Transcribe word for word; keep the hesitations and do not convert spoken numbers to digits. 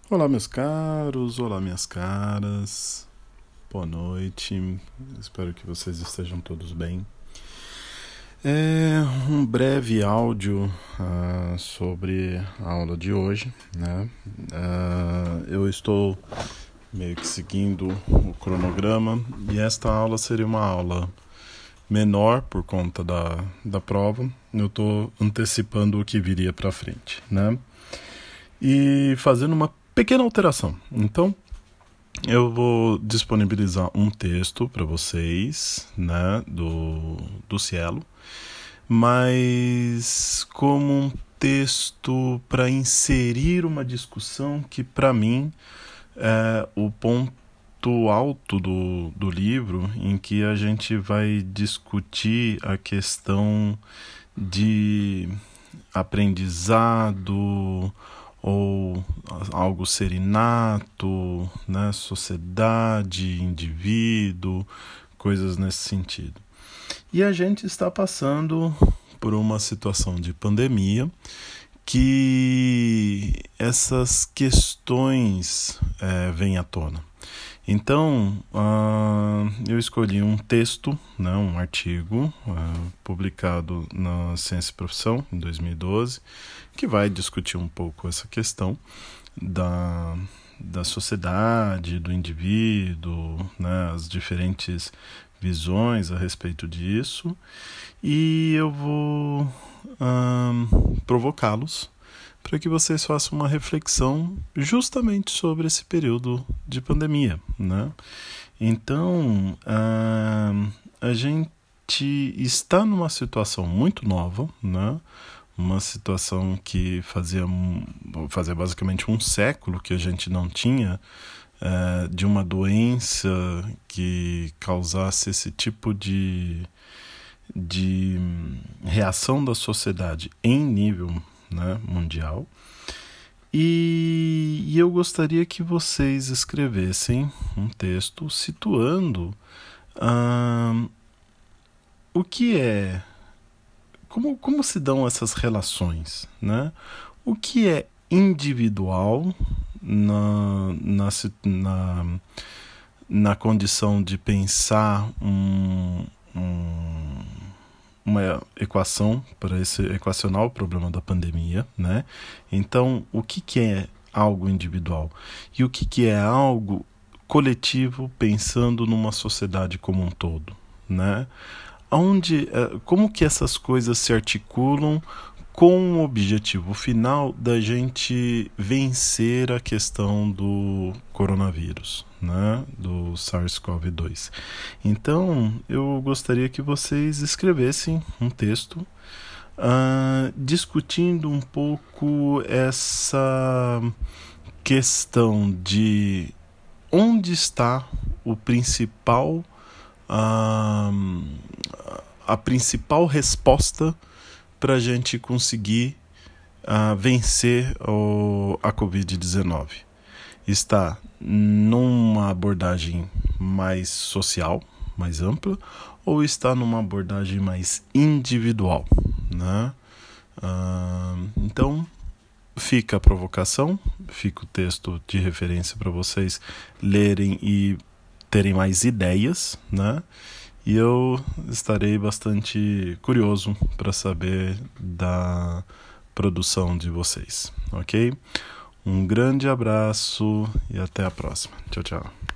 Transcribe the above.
Olá, meus caros, olá, minhas caras, boa noite, espero que vocês estejam todos bem. É um breve áudio uh, sobre a aula de hoje, né? Uh, eu estou meio que seguindo o cronograma e esta aula seria uma aula menor por conta da, da prova. Eu estou antecipando o que viria para frente, né? E fazendo uma pequena alteração. Então, eu vou disponibilizar um texto para vocês, né, do, do Cielo, mas como um texto para inserir uma discussão que, para mim, é o ponto alto do, do livro, em que a gente vai discutir a questão de aprendizado, ou algo ser inato, né? Sociedade, indivíduo, coisas nesse sentido. E a gente está passando por uma situação de pandemia que essas questões é, vêm à tona. Então, uh, eu escolhi um texto, né, um artigo uh, publicado na Ciência e Profissão, em dois mil e doze, que vai discutir um pouco essa questão da, da sociedade, do indivíduo, né, as diferentes visões a respeito disso, e eu vou uh, provocá-los para que vocês façam uma reflexão justamente sobre esse período de pandemia, né? Então, uh, a gente está numa situação muito nova, né? Uma situação que fazia, fazia basicamente um século que a gente não tinha uh, de uma doença que causasse esse tipo de, de reação da sociedade em nível, né, mundial. E, e eu gostaria que vocês escrevessem um texto situando uh, o que é, como, como se dão essas relações, né? O que é individual na, na, na, na condição de pensar um, um uma equação para esse equacionar o problema da pandemia, né? Então, o que, que é algo individual e o que, que é algo coletivo pensando numa sociedade como um todo, né? Onde, como que essas coisas se articulam com o objetivo final da gente vencer a questão do coronavírus, né, do SARS-CoV dois. Então, eu gostaria que vocês escrevessem um texto uh, discutindo um pouco essa questão de onde está o principal, uh, a principal resposta para a gente conseguir uh, vencer o, a covid dezenove. Está numa abordagem mais social, mais ampla, ou está numa abordagem mais individual, né? Uh, então, fica a provocação, fica o texto de referência para vocês lerem e terem mais ideias, né? E eu estarei bastante curioso para saber da produção de vocês, ok? Um grande abraço e até a próxima. Tchau, tchau.